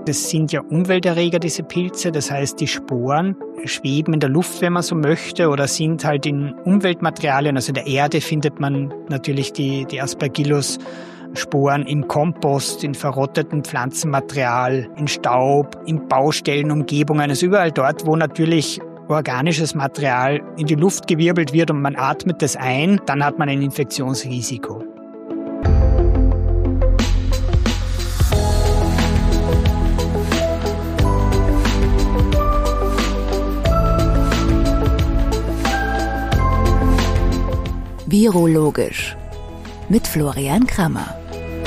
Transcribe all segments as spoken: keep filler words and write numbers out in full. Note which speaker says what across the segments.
Speaker 1: Das sind ja Umwelterreger, diese Pilze. Das heißt, die Sporen schweben in der Luft, wenn man so möchte, oder sind halt in Umweltmaterialien. Also in der Erde findet man natürlich die, die Aspergillus-Sporen im Kompost, in verrottetem Pflanzenmaterial, in Staub, in Baustellenumgebungen. Also überall dort, wo natürlich organisches Material in die Luft gewirbelt wird und man atmet das ein, dann hat man ein Infektionsrisiko.
Speaker 2: Virologisch mit Florian Krammer.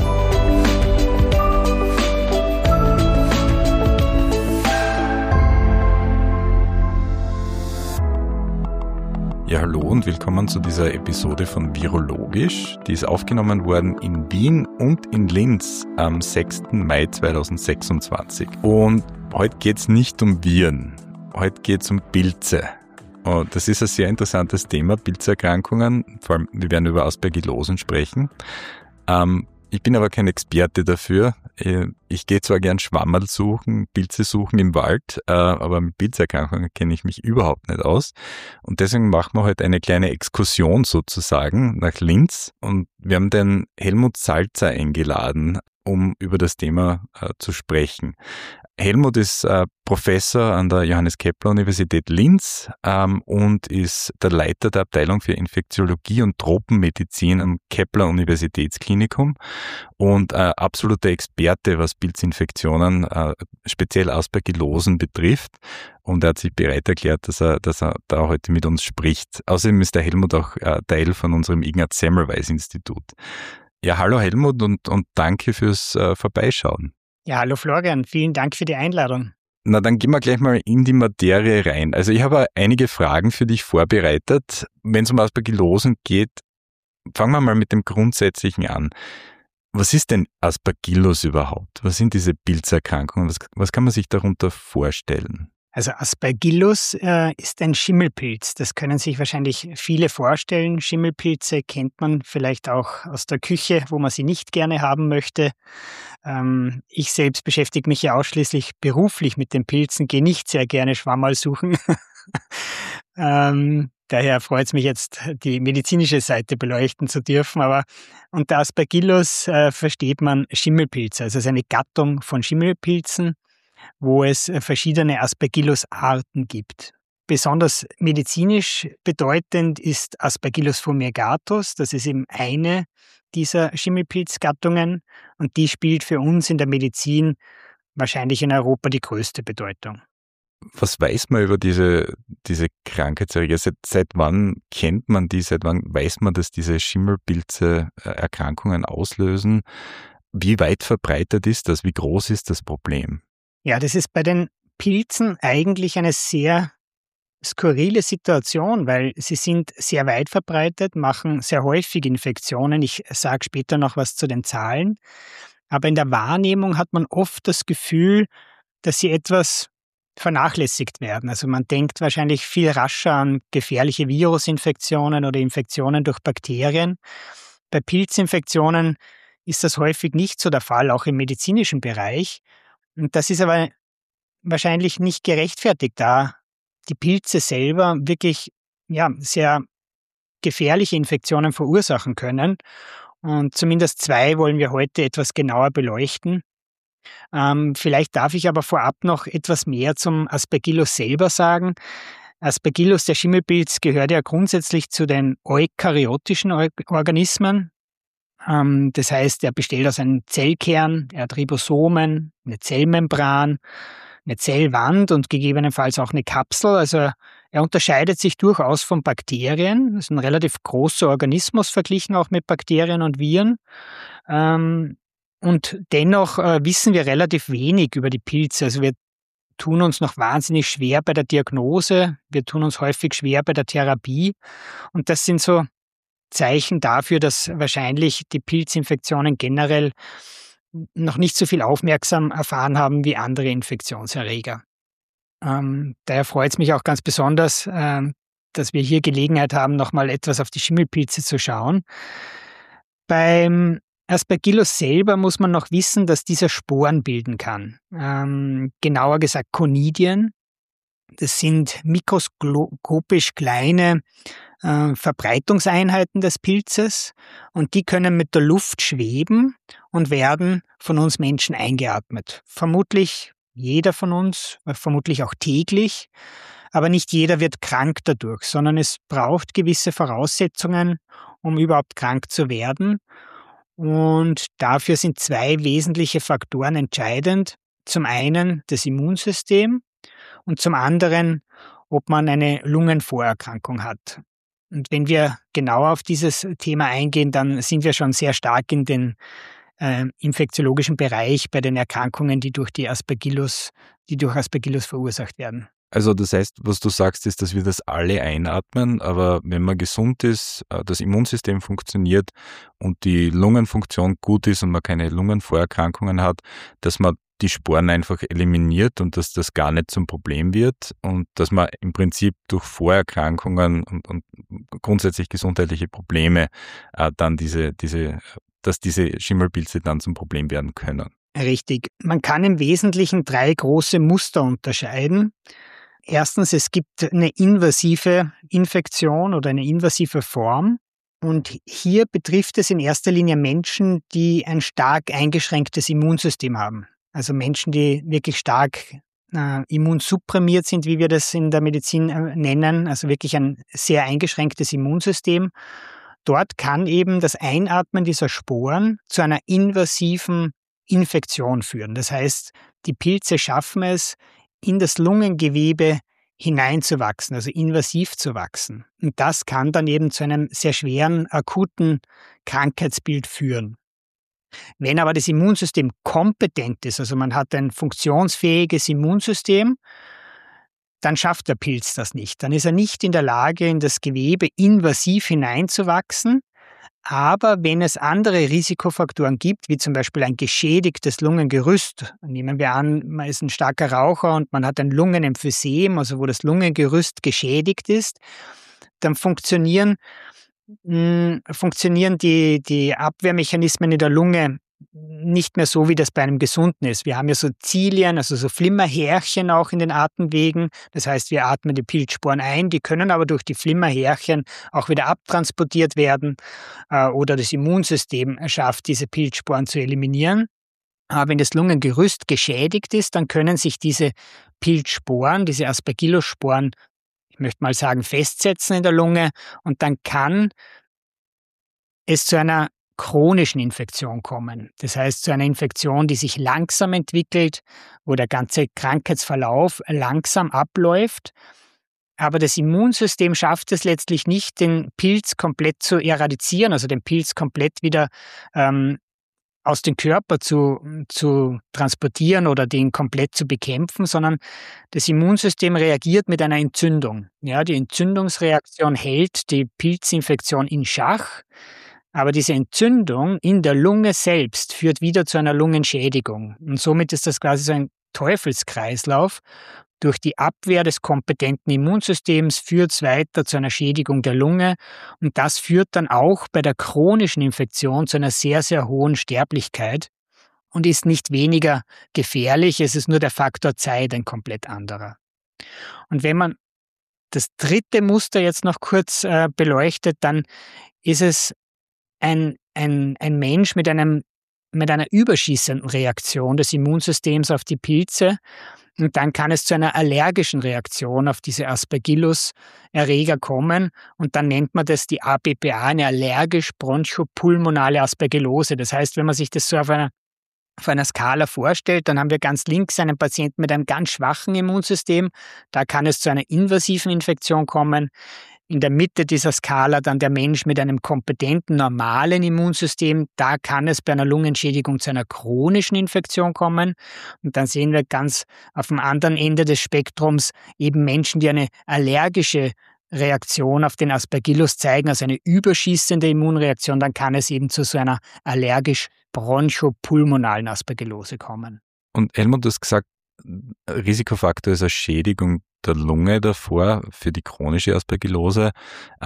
Speaker 3: Ja, hallo und willkommen zu dieser Episode von Virologisch. Die ist aufgenommen worden in Wien und in Linz am sechsten Mai zweitausendsechsundzwanzig. Und heute geht es nicht um Viren, heute geht es um Pilze. Und das ist ein sehr interessantes Thema, Pilzerkrankungen. Vor allem, wir werden über Aspergillosen sprechen. Ähm, ich bin aber kein Experte dafür. Ich gehe zwar gern Schwammerl suchen, Pilze suchen im Wald, äh, aber mit Pilzerkrankungen kenne ich mich überhaupt nicht aus. Und deswegen machen wir heute eine kleine Exkursion sozusagen nach Linz. Und wir haben den Helmut Salzer eingeladen, um über das Thema äh, zu sprechen. Helmut ist äh, Professor an der Johannes-Kepler-Universität Linz ähm, und ist der Leiter der Abteilung für Infektiologie und Tropenmedizin am Kepler-Universitätsklinikum und äh, absoluter Experte, was Pilzinfektionen, äh, speziell Aspergillosen betrifft. Und er hat sich bereit erklärt, dass er, dass er da heute mit uns spricht. Außerdem ist der Helmut auch äh, Teil von unserem Ignaz Semmelweis Institut. Ja, hallo Helmut und, und danke fürs äh, Vorbeischauen.
Speaker 1: Ja, hallo Florian, vielen Dank für die Einladung.
Speaker 3: Na, dann gehen wir gleich mal in die Materie rein. Also ich habe einige Fragen für dich vorbereitet. Wenn es um Aspergillosen geht, fangen wir mal mit dem Grundsätzlichen an. Was ist denn Aspergillus überhaupt? Was sind diese Pilzerkrankungen? Was, was kann man sich darunter vorstellen?
Speaker 1: Also Aspergillus äh, ist ein Schimmelpilz. Das können sich wahrscheinlich viele vorstellen. Schimmelpilze kennt man vielleicht auch aus der Küche, wo man sie nicht gerne haben möchte. Ähm, ich selbst beschäftige mich ja ausschließlich beruflich mit den Pilzen, gehe nicht sehr gerne Schwammerl suchen. ähm, daher freut es mich jetzt, die medizinische Seite beleuchten zu dürfen. Aber unter Aspergillus äh, versteht man Schimmelpilze. Also es ist eine Gattung von Schimmelpilzen, wo es verschiedene Aspergillus-Arten gibt. Besonders medizinisch bedeutend ist Aspergillus fumigatus. Das ist eben eine dieser Schimmelpilzgattungen und die spielt für uns in der Medizin wahrscheinlich in Europa die größte Bedeutung.
Speaker 3: Was weiß man über diese, diese Krankheitserreger? Seit, seit wann kennt man die? Seit wann weiß man, dass diese Schimmelpilze Erkrankungen auslösen? Wie weit verbreitet ist das? Wie groß ist das Problem?
Speaker 1: Ja, das ist bei den Pilzen eigentlich eine sehr skurrile Situation, weil sie sind sehr weit verbreitet, machen sehr häufig Infektionen. Ich sage später noch was zu den Zahlen. Aber in der Wahrnehmung hat man oft das Gefühl, dass sie etwas vernachlässigt werden. Also man denkt wahrscheinlich viel rascher an gefährliche Virusinfektionen oder Infektionen durch Bakterien. Bei Pilzinfektionen ist das häufig nicht so der Fall, auch im medizinischen Bereich. Und das ist aber wahrscheinlich nicht gerechtfertigt, da die Pilze selber wirklich ja, sehr gefährliche Infektionen verursachen können. Und zumindest zwei wollen wir heute etwas genauer beleuchten. Ähm, vielleicht darf ich aber vorab noch etwas mehr zum Aspergillus selber sagen. Aspergillus, der Schimmelpilz, gehört ja grundsätzlich zu den eukaryotischen Organismen. Das heißt, er besteht aus einem Zellkern, er hat Ribosomen, eine Zellmembran, eine Zellwand und gegebenenfalls auch eine Kapsel. Also er unterscheidet sich durchaus von Bakterien. Das ist ein relativ großer Organismus verglichen auch mit Bakterien und Viren. Und dennoch wissen wir relativ wenig über die Pilze. Also wir tun uns noch wahnsinnig schwer bei der Diagnose, wir tun uns häufig schwer bei der Therapie. Und das sind so Zeichen dafür, dass wahrscheinlich die Pilzinfektionen generell noch nicht so viel aufmerksam erfahren haben wie andere Infektionserreger. Ähm, daher freut es mich auch ganz besonders, äh, dass wir hier Gelegenheit haben, nochmal etwas auf die Schimmelpilze zu schauen. Beim Aspergillus selber muss man noch wissen, dass dieser Sporen bilden kann. Ähm, genauer gesagt Conidien. Das sind mikroskopisch kleine äh, Verbreitungseinheiten des Pilzes und die können mit der Luft schweben und werden von uns Menschen eingeatmet. Vermutlich jeder von uns, vermutlich auch täglich, aber nicht jeder wird krank dadurch, sondern es braucht gewisse Voraussetzungen, um überhaupt krank zu werden. Und dafür sind zwei wesentliche Faktoren entscheidend. Zum einen das Immunsystem und zum anderen, ob man eine Lungenvorerkrankung hat. Und wenn wir genauer auf dieses Thema eingehen, dann sind wir schon sehr stark in den äh, infektiologischen Bereich bei den Erkrankungen, die durch die Aspergillus, die durch Aspergillus verursacht werden.
Speaker 3: Also das heißt, was du sagst, ist, dass wir das alle einatmen, aber wenn man gesund ist, das Immunsystem funktioniert und die Lungenfunktion gut ist und man keine Lungenvorerkrankungen hat, dass man die Sporen einfach eliminiert und dass das gar nicht zum Problem wird und dass man im Prinzip durch Vorerkrankungen und, und grundsätzlich gesundheitliche Probleme äh, dann diese, diese, dass diese Schimmelpilze dann zum Problem werden können.
Speaker 1: Richtig. Man kann im Wesentlichen drei große Muster unterscheiden. Erstens, es gibt eine invasive Infektion oder eine invasive Form. Und hier betrifft es in erster Linie Menschen, die ein stark eingeschränktes Immunsystem haben. Also Menschen, die wirklich stark äh, immunsupprimiert sind, wie wir das in der Medizin äh, nennen. Also wirklich ein sehr eingeschränktes Immunsystem. Dort kann eben das Einatmen dieser Sporen zu einer invasiven Infektion führen. Das heißt, die Pilze schaffen es, in das Lungengewebe hineinzuwachsen, also invasiv zu wachsen. Und das kann dann eben zu einem sehr schweren, akuten Krankheitsbild führen. Wenn aber das Immunsystem kompetent ist, also man hat ein funktionsfähiges Immunsystem, dann schafft der Pilz das nicht. Dann ist er nicht in der Lage, in das Gewebe invasiv hineinzuwachsen. Aber wenn es andere Risikofaktoren gibt, wie zum Beispiel ein geschädigtes Lungengerüst, nehmen wir an, man ist ein starker Raucher und man hat ein Lungenemphysem, also wo das Lungengerüst geschädigt ist, dann funktionieren, mh, funktionieren die, die Abwehrmechanismen in der Lunge nicht mehr so, wie das bei einem Gesunden ist. Wir haben ja so Zilien, also so Flimmerhärchen auch in den Atemwegen. Das heißt, wir atmen die Pilzsporen ein, die können aber durch die Flimmerhärchen auch wieder abtransportiert werden äh, oder das Immunsystem schafft, diese Pilzsporen zu eliminieren. Aber wenn das Lungengerüst geschädigt ist, dann können sich diese Pilzsporen, diese Aspergillus-Sporen, ich möchte mal sagen, festsetzen in der Lunge und dann kann es zu einer chronischen Infektion kommen. Das heißt, zu einer Infektion, die sich langsam entwickelt, wo der ganze Krankheitsverlauf langsam abläuft. Aber das Immunsystem schafft es letztlich nicht, den Pilz komplett zu eradizieren, also den Pilz komplett wieder ähm, aus dem Körper zu, zu transportieren oder den komplett zu bekämpfen, sondern das Immunsystem reagiert mit einer Entzündung. Ja, die Entzündungsreaktion hält die Pilzinfektion in Schach. Aber diese Entzündung in der Lunge selbst führt wieder zu einer Lungenschädigung. Und somit ist das quasi so ein Teufelskreislauf. Durch die Abwehr des kompetenten Immunsystems führt es weiter zu einer Schädigung der Lunge. Und das führt dann auch bei der chronischen Infektion zu einer sehr, sehr hohen Sterblichkeit und ist nicht weniger gefährlich. Es ist nur der Faktor Zeit ein komplett anderer. Und wenn man das dritte Muster jetzt noch kurz äh, beleuchtet, dann ist es Ein, ein, ein Mensch mit, einem, mit einer überschießenden Reaktion des Immunsystems auf die Pilze und dann kann es zu einer allergischen Reaktion auf diese Aspergillus-Erreger kommen und dann nennt man das die A B P A, eine allergisch-bronchopulmonale Aspergillose. Das heißt, wenn man sich das so auf einer, auf einer Skala vorstellt, dann haben wir ganz links einen Patienten mit einem ganz schwachen Immunsystem, da kann es zu einer invasiven Infektion kommen. In der Mitte dieser Skala dann der Mensch mit einem kompetenten, normalen Immunsystem. Da kann es bei einer Lungenschädigung zu einer chronischen Infektion kommen. Und dann sehen wir ganz auf dem anderen Ende des Spektrums eben Menschen, die eine allergische Reaktion auf den Aspergillus zeigen, also eine überschießende Immunreaktion. Dann kann es eben zu so einer allergisch-bronchopulmonalen Aspergillose kommen.
Speaker 3: Und Helmut, du hast gesagt, Risikofaktor ist eine Schädigung der Lunge davor für die chronische Aspergillose. Ähm,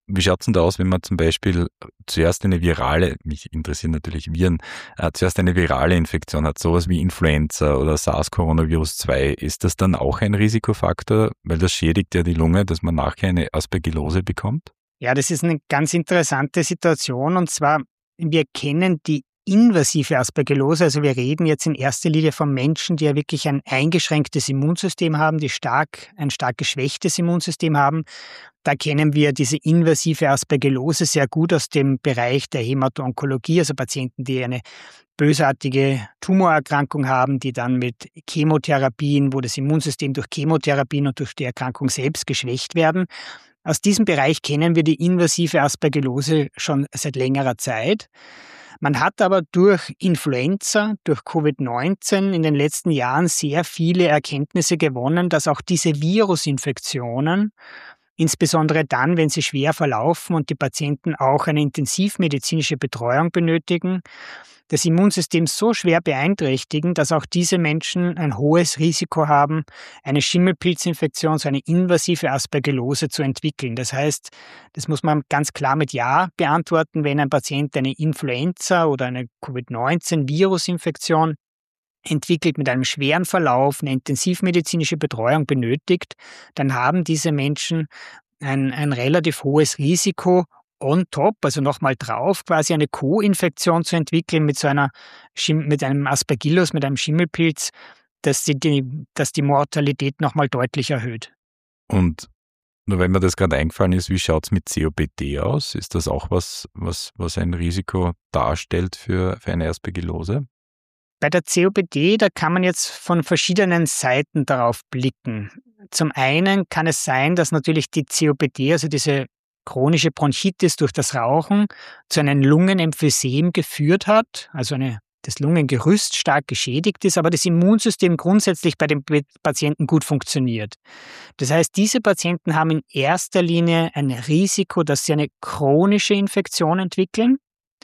Speaker 3: Wie schaut es denn da aus, wenn man zum Beispiel zuerst eine virale, mich interessieren natürlich Viren, äh, zuerst eine virale Infektion hat, sowas wie Influenza oder SARS-Coronavirus zwei, ist das dann auch ein Risikofaktor, weil das schädigt ja die Lunge, dass man nachher eine Aspergillose bekommt?
Speaker 1: Ja, das ist eine ganz interessante Situation, und zwar, wir kennen die invasive Aspergillose, also wir reden jetzt in erster Linie von Menschen, die ja wirklich ein eingeschränktes Immunsystem haben, die stark, ein stark geschwächtes Immunsystem haben. Da kennen wir diese invasive Aspergillose sehr gut aus dem Bereich der Hämato-Onkologie, also Patienten, die eine bösartige Tumorerkrankung haben, die dann mit Chemotherapien, wo das Immunsystem durch Chemotherapien und durch die Erkrankung selbst geschwächt werden. Aus diesem Bereich kennen wir die invasive Aspergillose schon seit längerer Zeit. Man hat aber durch Influenza, durch Covid neunzehn in den letzten Jahren sehr viele Erkenntnisse gewonnen, dass auch diese Virusinfektionen, insbesondere dann, wenn sie schwer verlaufen und die Patienten auch eine intensivmedizinische Betreuung benötigen, das Immunsystem so schwer beeinträchtigen, dass auch diese Menschen ein hohes Risiko haben, eine Schimmelpilzinfektion, so eine invasive Aspergillose zu entwickeln. Das heißt, das muss man ganz klar mit Ja beantworten, wenn ein Patient eine Influenza oder eine Covid neunzehn Virusinfektion entwickelt mit einem schweren Verlauf, eine intensivmedizinische Betreuung benötigt, dann haben diese Menschen ein, ein relativ hohes Risiko, on top, also nochmal drauf, quasi eine Co-Infektion zu entwickeln mit so einer Schim- mit einem Aspergillus, mit einem Schimmelpilz, dass die, die, dass die Mortalität nochmal deutlich erhöht.
Speaker 3: Und nur wenn mir das gerade eingefallen ist, wie schaut es mit C O P D aus? Ist das auch was, was, was ein Risiko darstellt für, für eine Aspergillose?
Speaker 1: Bei der C O P D, da kann man jetzt von verschiedenen Seiten darauf blicken. Zum einen kann es sein, dass natürlich die C O P D, also diese chronische Bronchitis durch das Rauchen, zu einem Lungenemphysem geführt hat, also eine, das Lungengerüst stark geschädigt ist, aber das Immunsystem grundsätzlich bei den Patienten gut funktioniert. Das heißt, diese Patienten haben in erster Linie ein Risiko, dass sie eine chronische Infektion entwickeln.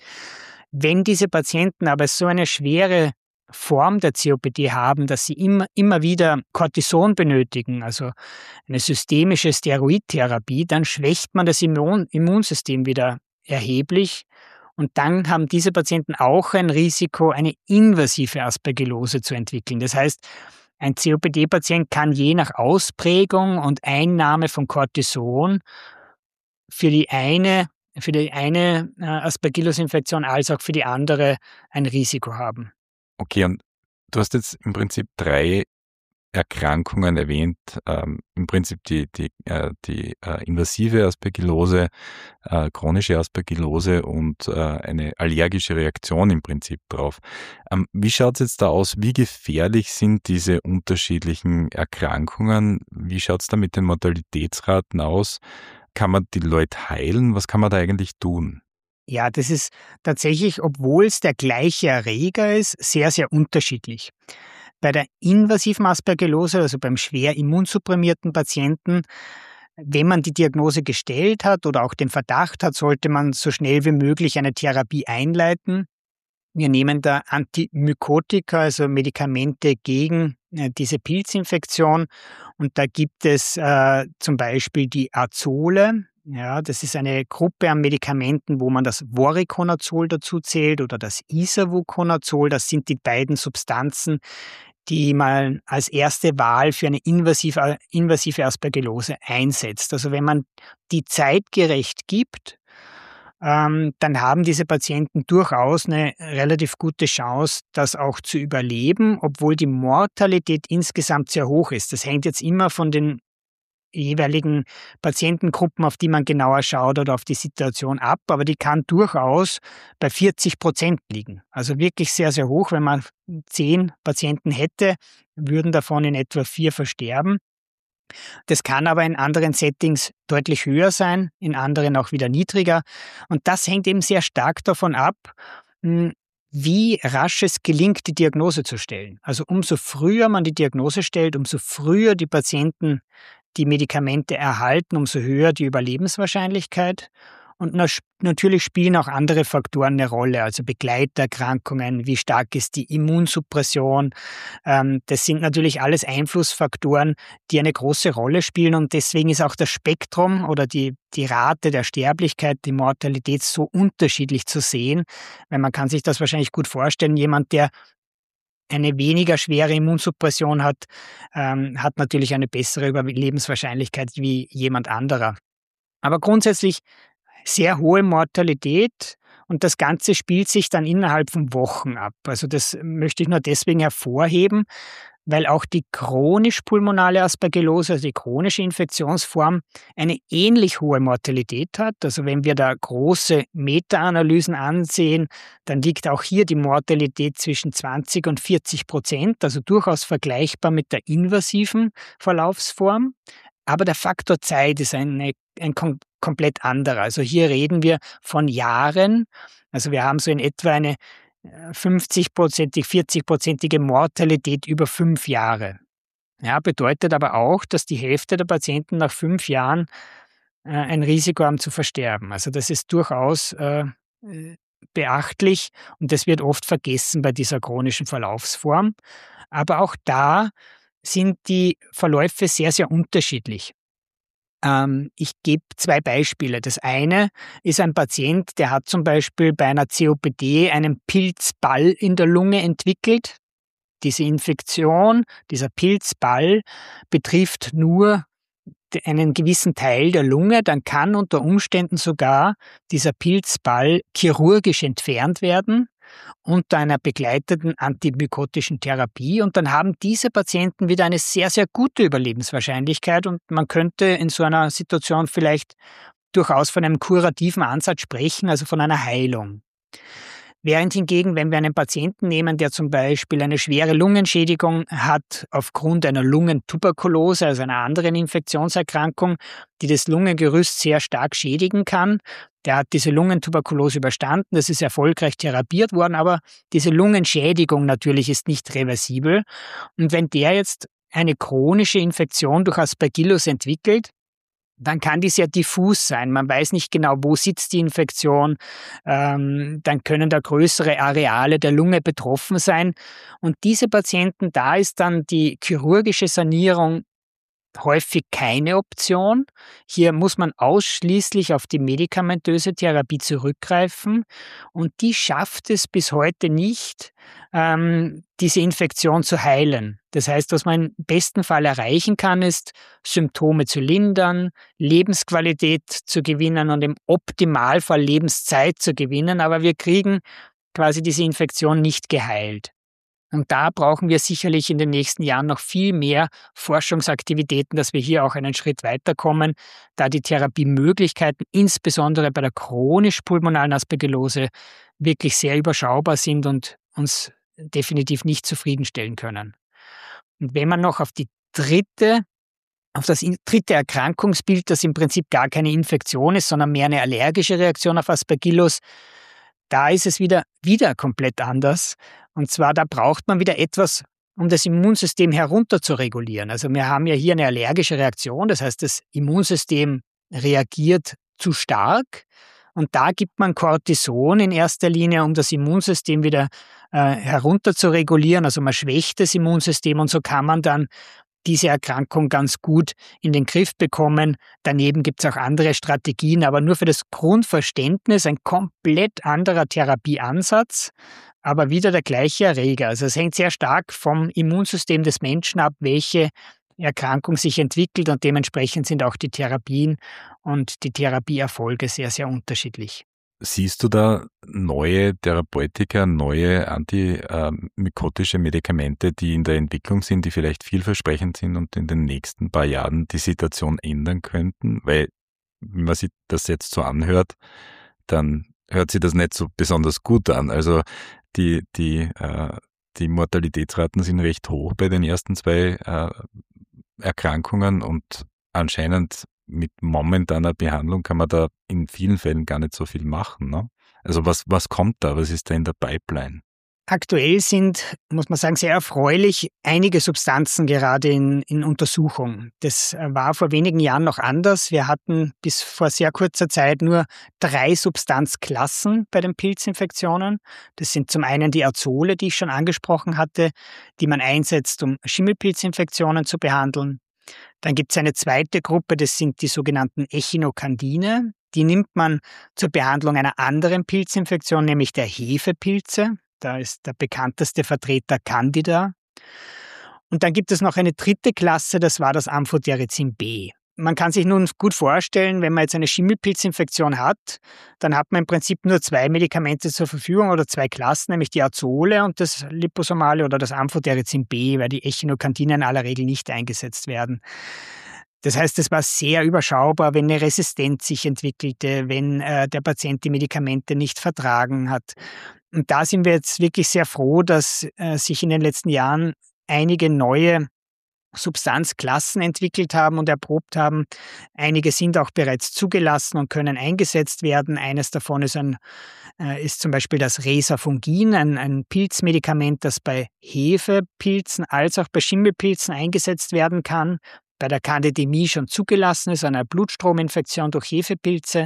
Speaker 1: Wenn diese Patienten aber so eine schwere Form der C O P D haben, dass sie immer, immer wieder Cortison benötigen, also eine systemische Steroidtherapie, dann schwächt man das Immun, Immunsystem wieder erheblich. Und dann haben diese Patienten auch ein Risiko, eine invasive Aspergillose zu entwickeln. Das heißt, ein C O P D-Patient kann je nach Ausprägung und Einnahme von Cortison für die eine, für die eine Aspergillus-Infektion als auch für die andere ein Risiko haben.
Speaker 3: Okay, und du hast jetzt im Prinzip drei Erkrankungen erwähnt, ähm, im Prinzip die, die, äh, die äh, invasive Aspergillose, äh, chronische Aspergillose und äh, eine allergische Reaktion im Prinzip drauf. Ähm, wie schaut es jetzt da aus? Wie gefährlich sind diese unterschiedlichen Erkrankungen? Wie schaut es da mit den Mortalitätsraten aus? Kann man die Leute heilen? Was kann man da eigentlich tun?
Speaker 1: Ja, das ist tatsächlich, obwohl es der gleiche Erreger ist, sehr, sehr unterschiedlich. Bei der invasiven Aspergillose, also beim schwer immunsupprimierten Patienten, wenn man die Diagnose gestellt hat oder auch den Verdacht hat, sollte man so schnell wie möglich eine Therapie einleiten. Wir nehmen da Antimykotika, also Medikamente gegen äh, diese Pilzinfektion. Und da gibt es äh, zum Beispiel die Azole. Ja, das ist eine Gruppe an Medikamenten, wo man das Voriconazol dazu zählt oder das Isavuconazol. Das sind die beiden Substanzen, die man als erste Wahl für eine invasive, invasive Aspergillose einsetzt. Also wenn man die zeitgerecht gibt, ähm, dann haben diese Patienten durchaus eine relativ gute Chance, das auch zu überleben, obwohl die Mortalität insgesamt sehr hoch ist. Das hängt jetzt immer von den jeweiligen Patientengruppen, auf die man genauer schaut oder auf die Situation ab, aber die kann durchaus bei vierzig Prozent liegen. Also wirklich sehr, sehr hoch. Wenn man zehn Patienten hätte, würden davon in etwa vier versterben. Das kann aber in anderen Settings deutlich höher sein, in anderen auch wieder niedriger. Und das hängt eben sehr stark davon ab, wie rasch es gelingt, die Diagnose zu stellen. Also umso früher man die Diagnose stellt, umso früher die Patienten die Medikamente erhalten, umso höher die Überlebenswahrscheinlichkeit. Und na- natürlich spielen auch andere Faktoren eine Rolle, also Begleiterkrankungen, wie stark ist die Immunsuppression. Ähm, das sind natürlich alles Einflussfaktoren, die eine große Rolle spielen und deswegen ist auch das Spektrum oder die, die Rate der Sterblichkeit, die Mortalität so unterschiedlich zu sehen, weil man kann sich das wahrscheinlich gut vorstellen. Jemand, der eine weniger schwere Immunsuppression hat, ähm, hat natürlich eine bessere Überlebenswahrscheinlichkeit wie jemand anderer. Aber grundsätzlich sehr hohe Mortalität und das Ganze spielt sich dann innerhalb von Wochen ab. Also das möchte ich nur deswegen hervorheben, weil auch die chronisch-pulmonale Aspergillose, also die chronische Infektionsform, eine ähnlich hohe Mortalität hat. Also wenn wir da große Meta-Analysen ansehen, dann liegt auch hier die Mortalität zwischen zwanzig und vierzig Prozent, also durchaus vergleichbar mit der invasiven Verlaufsform. Aber der Faktor Zeit ist eine, ein kom komplett anderer. Also hier reden wir von Jahren. Also wir haben so in etwa eine fünfzig-prozentig, vierzig-prozentige Mortalität über fünf Jahre. Ja, bedeutet aber auch, dass die Hälfte der Patienten nach fünf Jahren äh, ein Risiko haben zu versterben. Also das ist durchaus äh, beachtlich und das wird oft vergessen bei dieser chronischen Verlaufsform. Aber auch da sind die Verläufe sehr, sehr unterschiedlich. Ähm, ich gebe zwei Beispiele. Das eine ist ein Patient, der hat zum Beispiel bei einer C O P D einen Pilzball in der Lunge entwickelt. Diese Infektion, dieser Pilzball betrifft nur einen gewissen Teil der Lunge, dann kann unter Umständen sogar dieser Pilzball chirurgisch entfernt werden unter einer begleiteten antimykotischen Therapie und dann haben diese Patienten wieder eine sehr, sehr gute Überlebenswahrscheinlichkeit und man könnte in so einer Situation vielleicht durchaus von einem kurativen Ansatz sprechen, also von einer Heilung. Während hingegen, wenn wir einen Patienten nehmen, der zum Beispiel eine schwere Lungenschädigung hat aufgrund einer Lungentuberkulose, also einer anderen Infektionserkrankung, die das Lungengerüst sehr stark schädigen kann, der hat diese Lungentuberkulose überstanden, das ist erfolgreich therapiert worden, aber diese Lungenschädigung natürlich ist nicht reversibel. Und wenn der jetzt eine chronische Infektion durch Aspergillus entwickelt, dann kann die sehr diffus sein. Man weiß nicht genau, wo sitzt die Infektion. Ähm, dann können da größere Areale der Lunge betroffen sein. Und diese Patienten, da ist dann die chirurgische Sanierung häufig keine Option. Hier muss man ausschließlich auf die medikamentöse Therapie zurückgreifen und die schafft es bis heute nicht, ähm, diese Infektion zu heilen. Das heißt, was man im besten Fall erreichen kann, ist, Symptome zu lindern, Lebensqualität zu gewinnen und im Optimalfall Lebenszeit zu gewinnen, aber wir kriegen quasi diese Infektion nicht geheilt. Und da brauchen wir sicherlich in den nächsten Jahren noch viel mehr Forschungsaktivitäten, dass wir hier auch einen Schritt weiterkommen, da die Therapiemöglichkeiten, insbesondere bei der chronisch-pulmonalen Aspergillose, wirklich sehr überschaubar sind und uns definitiv nicht zufriedenstellen können. Und wenn man noch auf die dritte, auf das dritte Erkrankungsbild, das im Prinzip gar keine Infektion ist, sondern mehr eine allergische Reaktion auf Aspergillus, da ist es wieder, wieder komplett anders. Und zwar, da braucht man wieder etwas, um das Immunsystem herunter zu regulieren. Also wir haben ja hier eine allergische Reaktion, das heißt, das Immunsystem reagiert zu stark. Und da gibt man Cortison in erster Linie, um das Immunsystem wieder äh, herunter zu regulieren. Also man schwächt das Immunsystem und so kann man dann diese Erkrankung ganz gut in den Griff bekommen. Daneben gibt es auch andere Strategien, aber nur für das Grundverständnis ein komplett anderer Therapieansatz, aber wieder der gleiche Erreger. Also es hängt sehr stark vom Immunsystem des Menschen ab, welche Erkrankung sich entwickelt und dementsprechend sind auch die Therapien und die Therapieerfolge sehr, sehr unterschiedlich.
Speaker 3: Siehst du da neue Therapeutika, neue antimykotische Medikamente, die in der Entwicklung sind, die vielleicht vielversprechend sind und in den nächsten paar Jahren die Situation ändern könnten? Weil, wenn man sich das jetzt so anhört, dann hört sich das nicht so besonders gut an. Also die, die, äh, die Mortalitätsraten sind recht hoch bei den ersten zwei äh, Erkrankungen und anscheinend mit momentaner Behandlung kann man da in vielen Fällen gar nicht so viel machen. Ne? Also was, was kommt da? Was ist da in der Pipeline?
Speaker 1: aktuell sind, muss man sagen, sehr erfreulich einige Substanzen gerade in, in Untersuchung. Das war vor wenigen Jahren noch anders. Wir hatten bis vor sehr kurzer Zeit nur drei Substanzklassen bei den Pilzinfektionen. Das sind zum einen die Azole, die ich schon angesprochen hatte, die man einsetzt, um Schimmelpilzinfektionen zu behandeln. Dann gibt es eine zweite Gruppe, das sind die sogenannten Echinokandine. Die nimmt man zur Behandlung einer anderen Pilzinfektion, nämlich der Hefepilze. Da ist der bekannteste Vertreter Candida. Und dann gibt es noch eine dritte Klasse, das war das Amphotericin B. Man kann sich nun gut vorstellen, wenn man jetzt eine Schimmelpilzinfektion hat, dann hat man im Prinzip nur zwei Medikamente zur Verfügung oder zwei Klassen, nämlich die Azole und das Liposomale oder das Amphotericin B, weil die Echinokandine in aller Regel nicht eingesetzt werden. Das heißt, es war sehr überschaubar, wenn eine Resistenz sich entwickelte, wenn äh, der Patient die Medikamente nicht vertragen hat. Und da sind wir jetzt wirklich sehr froh, dass äh, sich in den letzten Jahren einige neue Substanzklassen entwickelt haben und erprobt haben. Einige sind auch bereits zugelassen und können eingesetzt werden. Eines davon ist, ein, äh, ist zum Beispiel das Resafungin, ein, ein Pilzmedikament, das bei Hefepilzen als auch bei Schimmelpilzen eingesetzt werden kann. Bei der Candidämie schon zugelassen ist, einer Blutstrominfektion durch Hefepilze.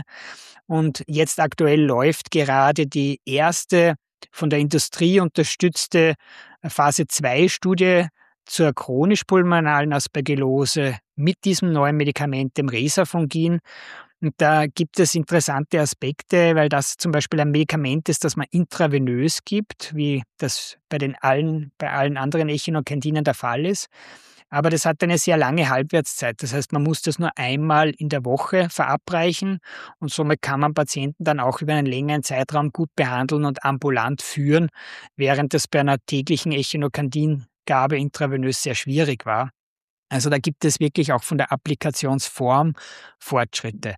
Speaker 1: Und jetzt aktuell läuft gerade die erste von der Industrie unterstützte Phase zwei Studie zur chronisch-pulmonalen Aspergillose mit diesem neuen Medikament, dem Resafungin. Und da gibt es interessante Aspekte, weil das zum Beispiel ein Medikament ist, das man intravenös gibt, wie das bei, den allen, bei allen anderen Echinokandinen der Fall ist. Aber das hat eine sehr lange Halbwertszeit. Das heißt, man muss das nur einmal in der Woche verabreichen und somit kann man Patienten dann auch über einen längeren Zeitraum gut behandeln und ambulant führen, während das bei einer täglichen Echinokandingabe intravenös sehr schwierig war. Also da gibt es wirklich auch von der Applikationsform Fortschritte.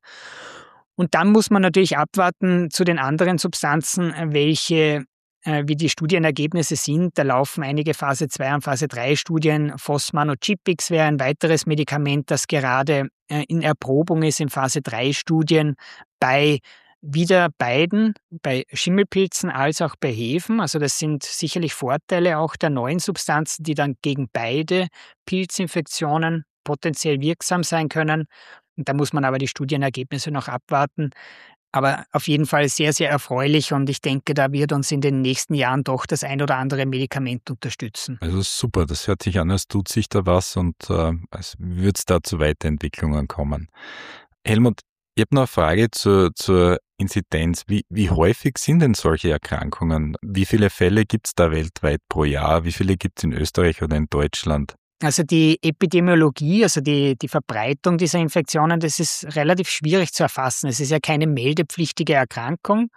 Speaker 1: Und dann muss man natürlich abwarten zu den anderen Substanzen, welche wie die Studienergebnisse sind. Da laufen einige Phase zwei und Phase drei Studien. Fosmanogepix wäre ein weiteres Medikament, das gerade in Erprobung ist in Phase drei Studien bei wieder beiden, bei Schimmelpilzen als auch bei Hefen. Also das sind sicherlich Vorteile auch der neuen Substanzen, die dann gegen beide Pilzinfektionen potenziell wirksam sein können. Und da muss man aber die Studienergebnisse noch abwarten. Aber auf jeden Fall sehr, sehr erfreulich und ich denke, da wird uns in den nächsten Jahren doch das ein oder andere Medikament unterstützen.
Speaker 3: Also super, das hört sich an, als tut sich da was und äh, als würde es da zu Weiterentwicklungen kommen. Helmut, ich habe noch eine Frage zur, zur Inzidenz. Wie, wie häufig sind denn solche Erkrankungen? Wie viele Fälle gibt es da weltweit pro Jahr? Wie viele gibt es in Österreich oder in Deutschland?
Speaker 1: Also die Epidemiologie, also die, die Verbreitung dieser Infektionen, das ist relativ schwierig zu erfassen. Es ist ja keine meldepflichtige Erkrankung.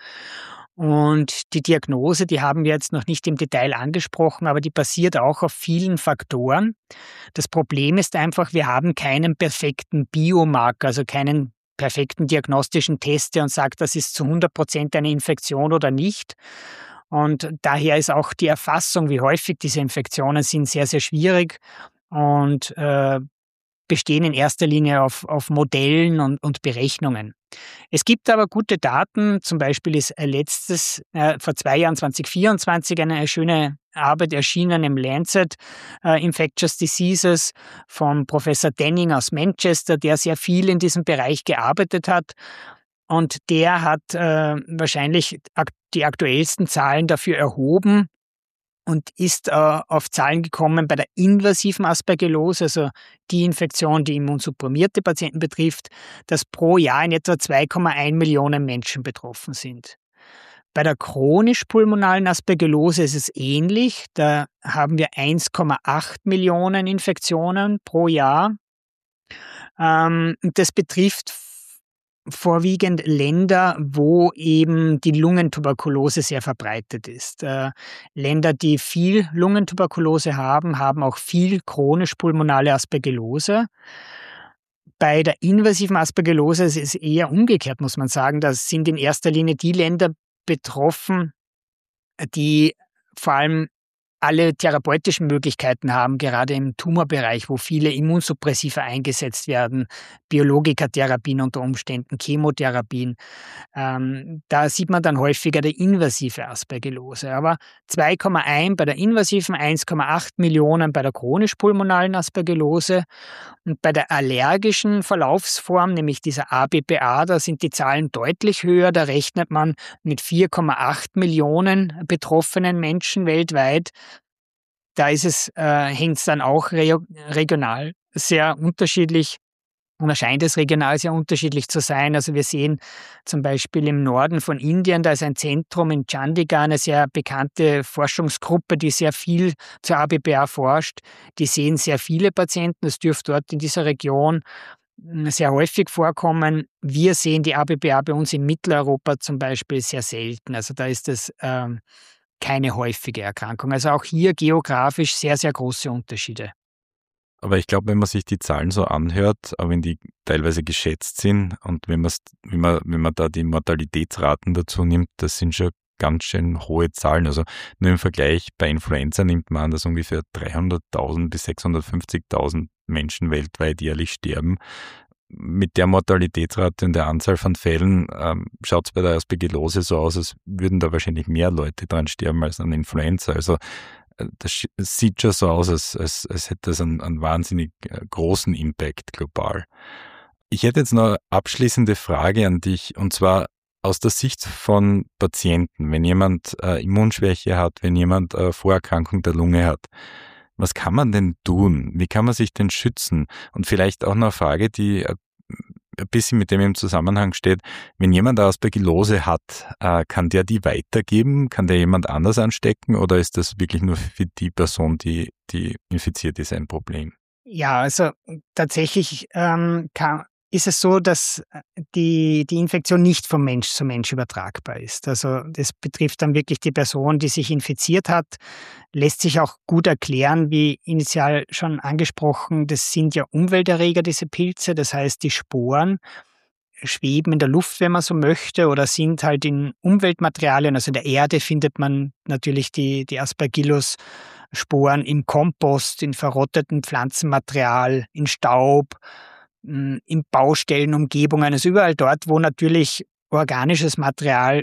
Speaker 1: Und die Diagnose, die haben wir jetzt noch nicht im Detail angesprochen, aber die basiert auch auf vielen Faktoren. Das Problem ist einfach, wir haben keinen perfekten Biomarker, also keinen perfekten diagnostischen Test, der uns sagt, das ist zu hundert Prozent eine Infektion oder nicht. Und daher ist auch die Erfassung, wie häufig diese Infektionen sind, sehr, sehr schwierig und äh, bestehen in erster Linie auf, auf Modellen und, und Berechnungen. Es gibt aber gute Daten, zum Beispiel ist letztes, äh, vor zwei Jahren, zwanzig vierundzwanzig, eine schöne Arbeit erschienen im Lancet äh, Infectious Diseases von Professor Denning aus Manchester, der sehr viel in diesem Bereich gearbeitet hat. Und der hat äh, wahrscheinlich ak- die aktuellsten Zahlen dafür erhoben und ist äh, auf Zahlen gekommen bei der invasiven Aspergillose, also die Infektion, die immunsupprimierte Patienten betrifft, dass pro Jahr in etwa zwei Komma eins Millionen Menschen betroffen sind. Bei der chronisch-pulmonalen Aspergillose ist es ähnlich. Da haben wir eins Komma acht Millionen Infektionen pro Jahr. Ähm, das betrifft vorwiegend Länder, wo eben die Lungentuberkulose sehr verbreitet ist. Äh, Länder, die viel Lungentuberkulose haben, haben auch viel chronisch-pulmonale Aspergillose. Bei der invasiven Aspergillose ist es eher umgekehrt, muss man sagen. Da sind in erster Linie die Länder betroffen, die vor allem alle therapeutischen Möglichkeiten haben, gerade im Tumorbereich, wo viele Immunsuppressiva eingesetzt werden, Biologikatherapien unter Umständen, Chemotherapien. Ähm, da sieht man dann häufiger die invasive Aspergillose. Aber zwei Komma eins bei der invasiven, eins Komma acht Millionen bei der chronisch-pulmonalen Aspergillose. Und bei der allergischen Verlaufsform, nämlich dieser A B P A, da sind die Zahlen deutlich höher. Da rechnet man mit vier Komma acht Millionen betroffenen Menschen weltweit. Da ist es, äh, hängt es dann auch re- regional sehr unterschiedlich und erscheint es regional sehr unterschiedlich zu sein. Also wir sehen zum Beispiel im Norden von Indien, da ist ein Zentrum in Chandigarh, eine sehr bekannte Forschungsgruppe, die sehr viel zur A B P A forscht. Die sehen sehr viele Patienten. Das dürfte dort in dieser Region sehr häufig vorkommen. Wir sehen die A B P A bei uns in Mitteleuropa zum Beispiel sehr selten. Also da ist es ähm, keine häufige Erkrankung. Also auch hier geografisch sehr, sehr große Unterschiede.
Speaker 3: Aber ich glaube, wenn man sich die Zahlen so anhört, auch wenn die teilweise geschätzt sind und wenn, wenn, man, wenn man da die Mortalitätsraten dazu nimmt, das sind schon ganz schön hohe Zahlen. Also nur im Vergleich, bei Influenza nimmt man an, dass ungefähr dreihunderttausend bis sechshundertfünfzigtausend Menschen weltweit jährlich sterben. Mit der Mortalitätsrate und der Anzahl von Fällen ähm, schaut es bei der Aspergillose so aus, als würden da wahrscheinlich mehr Leute dran sterben als an Influenza. Also äh, das sieht schon so aus, als, als, als hätte das einen, einen wahnsinnig äh, großen Impact global. Ich hätte jetzt noch eine abschließende Frage an dich, und zwar aus der Sicht von Patienten. Wenn jemand äh, Immunschwäche hat, wenn jemand äh, Vorerkrankung der Lunge hat, was kann man denn tun? Wie kann man sich denn schützen? Und vielleicht auch noch eine Frage, die ein bisschen mit dem im Zusammenhang steht. Wenn jemand eine Aspergillose hat, kann der die weitergeben? Kann der jemand anders anstecken? Oder ist das wirklich nur für die Person, die, die infiziert ist, ein Problem?
Speaker 1: Ja, also tatsächlich ähm, kann, ist es so, dass die, die Infektion nicht von Mensch zu Mensch übertragbar ist. Also das betrifft dann wirklich die Person, die sich infiziert hat. Lässt sich auch gut erklären, wie initial schon angesprochen, das sind ja Umwelterreger, diese Pilze. Das heißt, die Sporen schweben in der Luft, wenn man so möchte, oder sind halt in Umweltmaterialien. Also in der Erde findet man natürlich die, die Aspergillus-Sporen im Kompost, in verrottetem Pflanzenmaterial, in Staub, in Baustellenumgebungen, also überall dort, wo natürlich organisches Material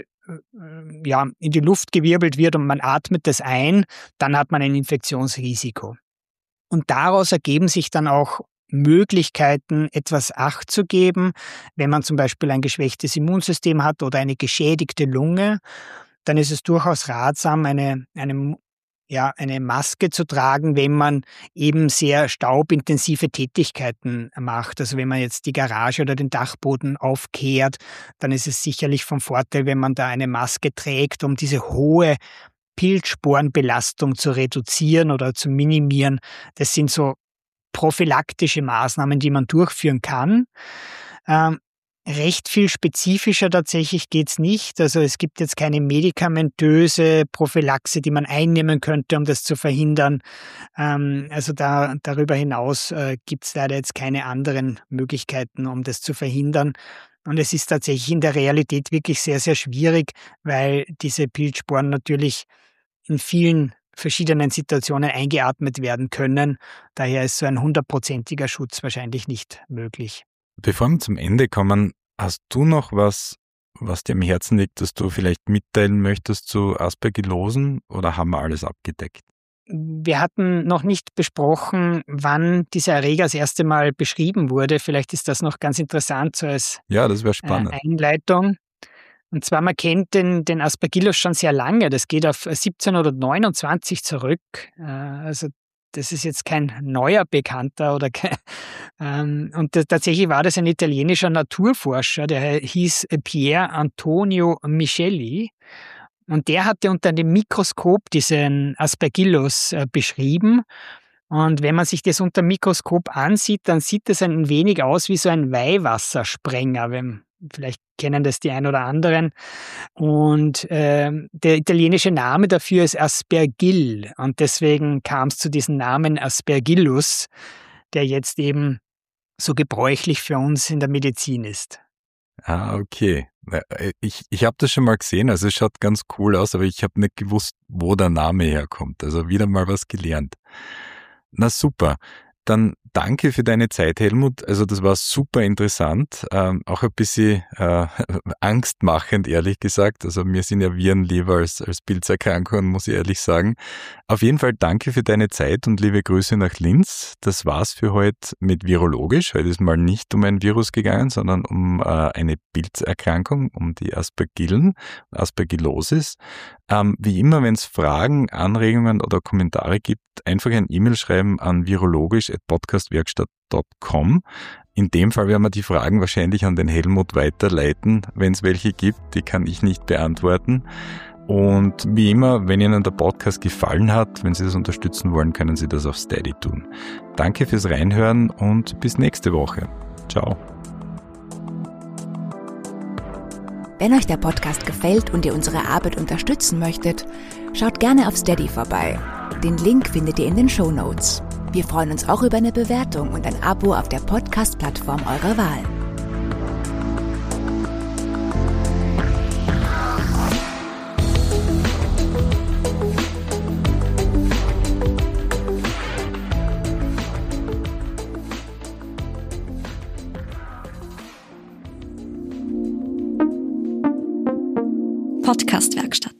Speaker 1: ja, in die Luft gewirbelt wird und man atmet das ein, dann hat man ein Infektionsrisiko. Und daraus ergeben sich dann auch Möglichkeiten, etwas Acht zu geben, wenn man zum Beispiel ein geschwächtes Immunsystem hat oder eine geschädigte Lunge, dann ist es durchaus ratsam, eine, eine ja, eine Maske zu tragen, wenn man eben sehr staubintensive Tätigkeiten macht. Also wenn man jetzt die Garage oder den Dachboden aufkehrt, dann ist es sicherlich von Vorteil, wenn man da eine Maske trägt, um diese hohe Pilzsporenbelastung zu reduzieren oder zu minimieren. Das sind so prophylaktische Maßnahmen, die man durchführen kann. Ähm, Recht viel spezifischer tatsächlich geht's nicht. Also es gibt jetzt keine medikamentöse Prophylaxe, die man einnehmen könnte, um das zu verhindern. Ähm, also da, darüber hinaus äh, gibt's leider jetzt keine anderen Möglichkeiten, um das zu verhindern. Und es ist tatsächlich in der Realität wirklich sehr, sehr schwierig, weil diese Pilzsporen natürlich in vielen verschiedenen Situationen eingeatmet werden können. Daher ist so ein hundertprozentiger Schutz wahrscheinlich nicht möglich.
Speaker 3: Bevor wir zum Ende kommen, hast du noch was, was dir am Herzen liegt, das du vielleicht mitteilen möchtest zu Aspergillosen, oder haben wir alles abgedeckt?
Speaker 1: Wir hatten noch nicht besprochen, wann dieser Erreger das erste Mal beschrieben wurde. Vielleicht ist das noch ganz interessant so als
Speaker 3: ja, das wäre spannend.
Speaker 1: Äh, Einleitung. Und zwar, man kennt den, den Aspergillus schon sehr lange. Das geht auf siebzehnhundertneunundzwanzig zurück. Äh, also das ist jetzt kein neuer Bekannter oder kein, ähm, und das, tatsächlich war das ein italienischer Naturforscher, der hieß Pier Antonio Micheli, und der hatte unter dem Mikroskop diesen Aspergillus äh, beschrieben. Und wenn man sich das unter dem Mikroskop ansieht, dann sieht es ein wenig aus wie so ein Weihwassersprenger. Wenn, vielleicht kennen das die ein oder anderen. Und äh, der italienische Name dafür ist Aspergill. Und deswegen kam es zu diesem Namen Aspergillus, der jetzt eben so gebräuchlich für uns in der Medizin ist.
Speaker 3: Ah, okay. Ich, ich habe das schon mal gesehen, also es schaut ganz cool aus, aber ich habe nicht gewusst, wo der Name herkommt. Also wieder mal was gelernt. Na super. Dann danke für deine Zeit, Helmut. Also das war super interessant, ähm, auch ein bisschen äh, angstmachend, ehrlich gesagt. Also mir sind ja Viren lieber als, als Pilzerkrankungen, muss ich ehrlich sagen. Auf jeden Fall danke für deine Zeit und liebe Grüße nach Linz. Das war's für heute mit Virologisch. Heute ist mal nicht um ein Virus gegangen, sondern um äh, eine Pilzerkrankung, um die Aspergillen, Aspergillosis. Ähm, wie immer, wenn es Fragen, Anregungen oder Kommentare gibt, einfach ein E-Mail schreiben an virologisch at podcastwerkstatt punkt com. In dem Fall werden wir die Fragen wahrscheinlich an den Helmut weiterleiten, wenn es welche gibt. Die kann ich nicht beantworten. Und wie immer, wenn Ihnen der Podcast gefallen hat, wenn Sie das unterstützen wollen, können Sie das auf Steady tun. Danke fürs Reinhören und bis nächste Woche. Ciao.
Speaker 2: Wenn euch der Podcast gefällt und ihr unsere Arbeit unterstützen möchtet, schaut gerne auf Steady vorbei. Den Link findet ihr in den Shownotes. Wir freuen uns auch über eine Bewertung und ein Abo auf der Podcast-Plattform eurer Wahl.
Speaker 4: Podcastwerkstatt.